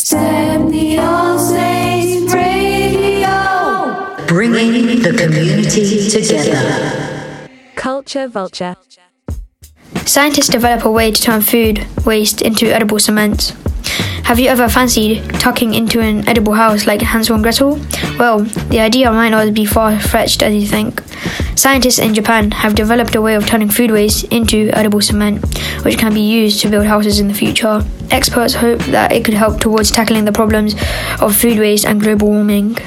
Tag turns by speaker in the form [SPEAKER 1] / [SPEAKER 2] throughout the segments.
[SPEAKER 1] Stepney All Saints Radio,
[SPEAKER 2] bringing the community together.
[SPEAKER 3] Culture Vulture.
[SPEAKER 4] Scientists develop a way to turn food waste into edible cement. Have you ever fancied tucking into an edible house like Hansel and Gretel? Well, the idea might not be far-fetched as you think. Scientists in Japan have developed a way of turning food waste into edible cement, which can be used to build houses in the future. Experts hope that it could help towards tackling the problems of food waste and global warming.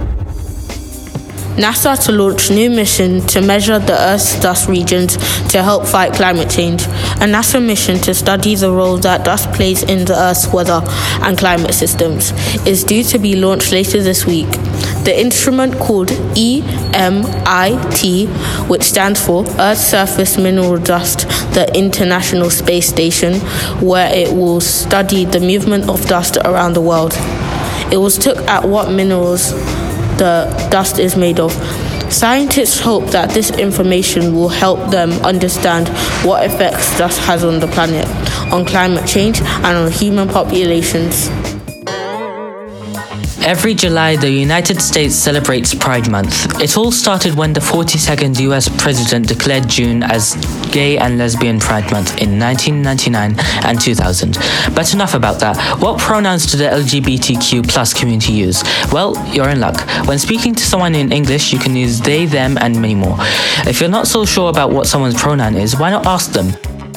[SPEAKER 5] NASA to launch new mission to measure the Earth's dust regions to help fight climate change. A NASA mission to study the role that dust plays in the Earth's weather and climate systems is due to be launched later this week. The instrument called EMIT, which stands for Earth Surface Mineral Dust, the International Space Station, where it will study the movement of dust around the world. It was took at what minerals the dust is made of. Scientists hope that this information will help them understand what effects dust has on the planet, on climate change, and on human populations.
[SPEAKER 6] Every July, the United States celebrates Pride Month. It all started when the 42nd US president declared June as Gay and Lesbian Pride Month in 1999 and 2000. But enough about that. What pronouns do the LGBTQ plus community use? Well, you're in luck. When speaking to someone in English, you can use they, them, and many more. If you're not so sure about what someone's pronoun is, why not ask them?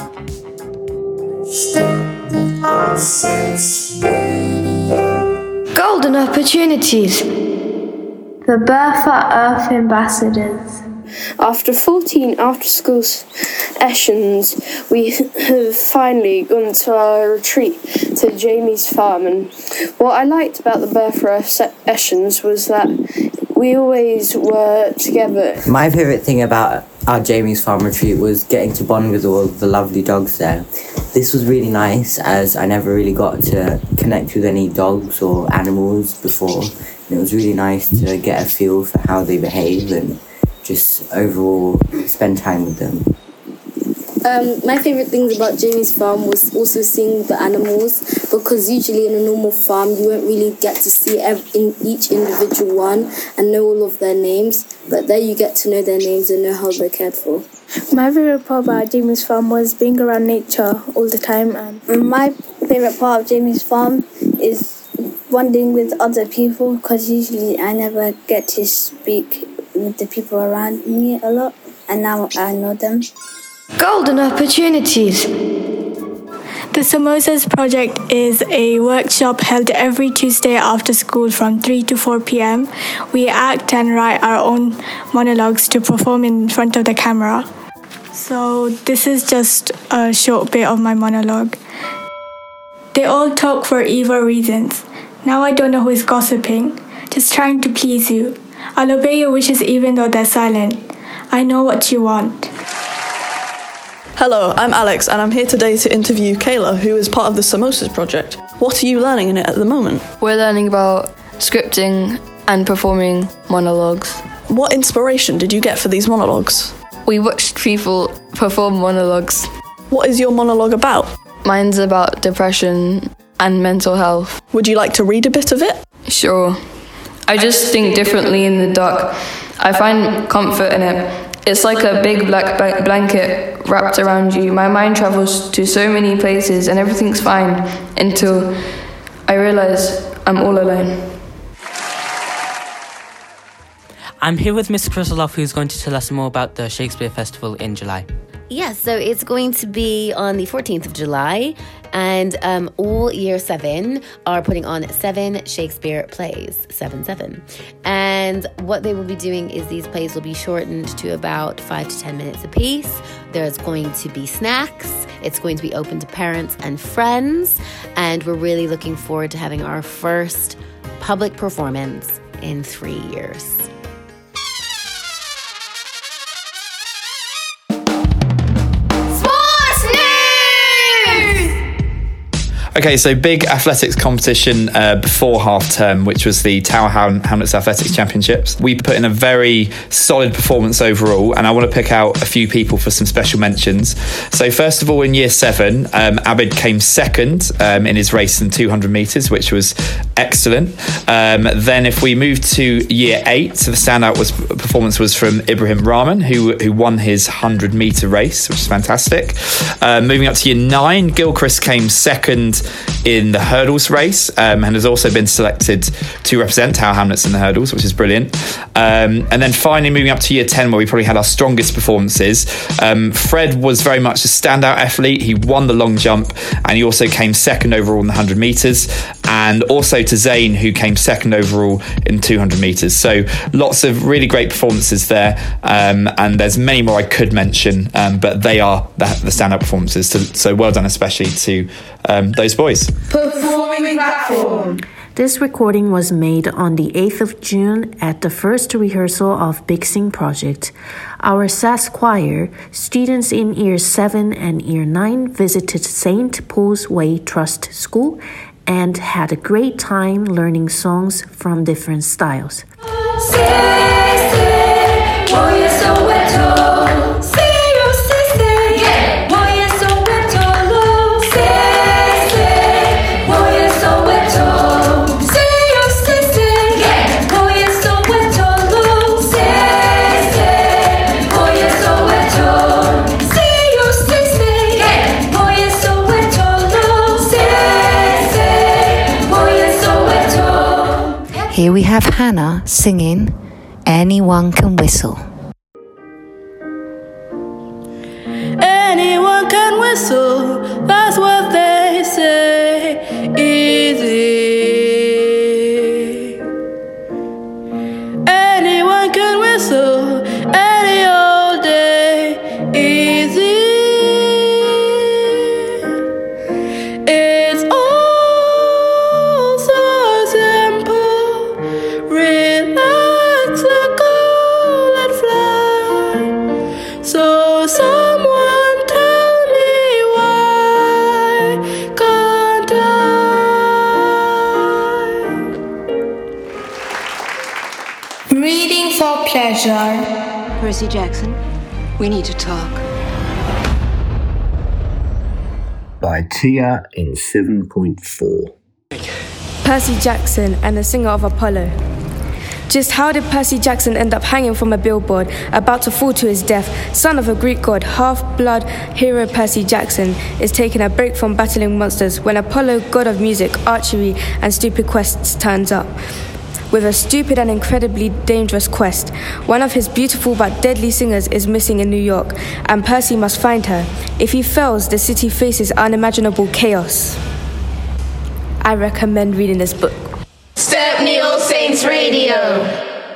[SPEAKER 4] Golden opportunities.
[SPEAKER 7] The Bertha Earth Ambassadors.
[SPEAKER 8] After 14 after-school sessions, we have finally gone to our retreat to Jamie's farm. And what I liked about the Bertha Earth sessions was that we always were together.
[SPEAKER 9] My favourite thing about our Jamie's farm retreat was getting to bond with all the lovely dogs there. This was really nice as I never really got to connect with any dogs or animals before. And it was really nice to get a feel for how they behave and just overall spend time with them.
[SPEAKER 10] My favourite things about Jamie's farm was also seeing the animals, because usually in a normal farm you won't really get to see each individual one and know all of their names, but there you get to know their names and know how they're cared for.
[SPEAKER 7] My favourite part about Jamie's farm was being around nature all the time. And my favourite part of Jamie's farm is bonding with other people, because usually I never get to speak with the people around me a lot, and now I know them.
[SPEAKER 4] Golden opportunities.
[SPEAKER 11] The Samosas Project is a workshop held every Tuesday after school from 3 to 4 p.m. We act and write our own monologues to perform in front of the camera. So this is just a short bit of my monologue. They all talk for evil reasons. Now I don't know who is gossiping, just trying to please you. I'll obey your wishes even though they're silent. I know what you want.
[SPEAKER 12] Hello, I'm Alex, and I'm here today to interview Kayla, who is part of the Samosas Project. What are you learning in it at the moment?
[SPEAKER 13] We're learning about scripting and performing monologues.
[SPEAKER 12] What inspiration did you get for these monologues?
[SPEAKER 13] We watched people perform monologues.
[SPEAKER 12] What is your monologue about?
[SPEAKER 13] Mine's about depression and mental health.
[SPEAKER 12] Would you like to read a bit of it?
[SPEAKER 13] Sure. I just think differently in the dark. I find comfort in it. It's like a big black blanket wrapped around you. My mind travels to so many places and everything's fine until I realise I'm all alone.
[SPEAKER 6] I'm here with Miss Krisloff, who's going to tell us more about the Shakespeare Festival in July.
[SPEAKER 14] Yes, so it's going to be on the 14th of July, and all Year 7 are putting on 7 Shakespeare plays, 7-7. And what they will be doing is these plays will be shortened to about 5 to 10 minutes apiece. There's going to be snacks. It's going to be open to parents and friends, and we're really looking forward to having our first public performance in 3 years.
[SPEAKER 3] Okay, so big athletics competition before half term, which was the Tower Hamlets Athletics Championships. We put in a very solid performance overall, and I want to pick out a few people for some special mentions. So first of all, in year 7, Abid came second in his race in 200 metres, which was excellent. Then if we move to year 8, so the standout performance was from Ibrahim Rahman, who won his 100-metre race, which is fantastic. Moving up to year 9, Gilchrist came second in the hurdles race and has also been selected to represent Tower Hamlets in the hurdles, which is brilliant. And then finally moving up to year 10, where we probably had our strongest performances. Fred was very much a standout athlete. He won the long jump and he also came second overall in the 100 metres, and also to Zayn, who came second overall in 200 metres. So lots of really great performances there, and there's many more I could mention, but they are the standout performances. So well done especially to those boys.
[SPEAKER 1] Performing platform.
[SPEAKER 15] This recording was made on the 8th of June at the first rehearsal of Big Sing Project. Our SAS choir, students in Year 7 and Year 9 visited St. Paul's Way Trust School and had a great time learning songs from different styles.
[SPEAKER 2] Here we have Hannah singing Anyone Can Whistle.
[SPEAKER 16] Anyone can whistle, that's what they say. Easy. Anyone can whistle any old day. Easy. It's all so simple. Relax, let go, let fly. So someone tell me why can't I?
[SPEAKER 1] Reading for pleasure.
[SPEAKER 17] Percy Jackson, we need to talk.
[SPEAKER 18] By Tia in 7.4.
[SPEAKER 19] Percy Jackson and the Singer of Apollo. Just how did Percy Jackson end up hanging from a billboard, about to fall to his death? Son of a Greek god, half-blood hero Percy Jackson is taking a break from battling monsters when Apollo, god of music, archery, and stupid quests, turns up. With a stupid and incredibly dangerous quest, one of his beautiful but deadly singers is missing in New York, and Percy must find her. If he fails, the city faces unimaginable chaos. I recommend reading this book.
[SPEAKER 1] Stepney All Saints Radio.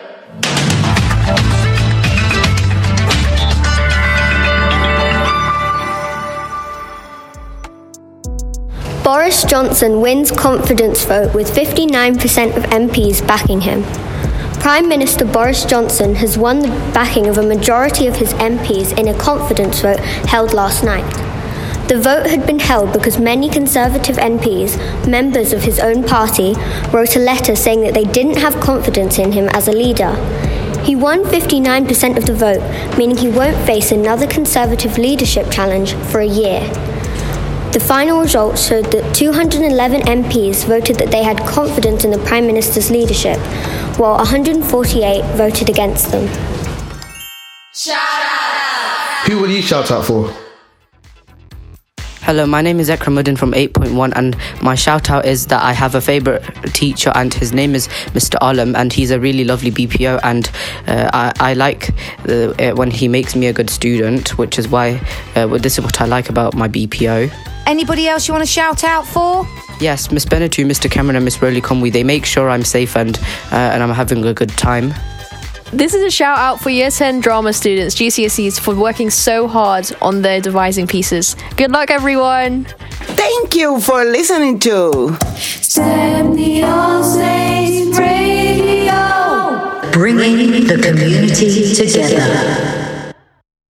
[SPEAKER 20] Boris Johnson wins confidence vote with 59% of MPs backing him. Prime Minister Boris Johnson has won the backing of a majority of his MPs in a confidence vote held last night. The vote had been held because many Conservative MPs, members of his own party, wrote a letter saying that they didn't have confidence in him as a leader. He won 59% of the vote, meaning he won't face another Conservative leadership challenge for a year. The final results showed that 211 MPs voted that they had confidence in the Prime Minister's leadership, while 148 voted against them.
[SPEAKER 21] Who will you shout out for?
[SPEAKER 22] Hello, my name is Ekramuddin from 8.1, and my shout out is that I have a favourite teacher, and his name is Mr. Alam, and he's a really lovely BPO, and I like when he makes me a good student, which is why this is what I like about my BPO.
[SPEAKER 23] Anybody else you want to shout out for?
[SPEAKER 22] Yes, Miss Benetu, Mr. Cameron and Miss Rowley Conway, they make sure I'm safe and I'm having a good time.
[SPEAKER 24] This is a shout out for Year 10 drama students, GCSEs, for working so hard on their devising pieces. Good luck, everyone.
[SPEAKER 25] Thank you for listening to
[SPEAKER 1] Stepney All Saints Radio.
[SPEAKER 2] Bringing the community together.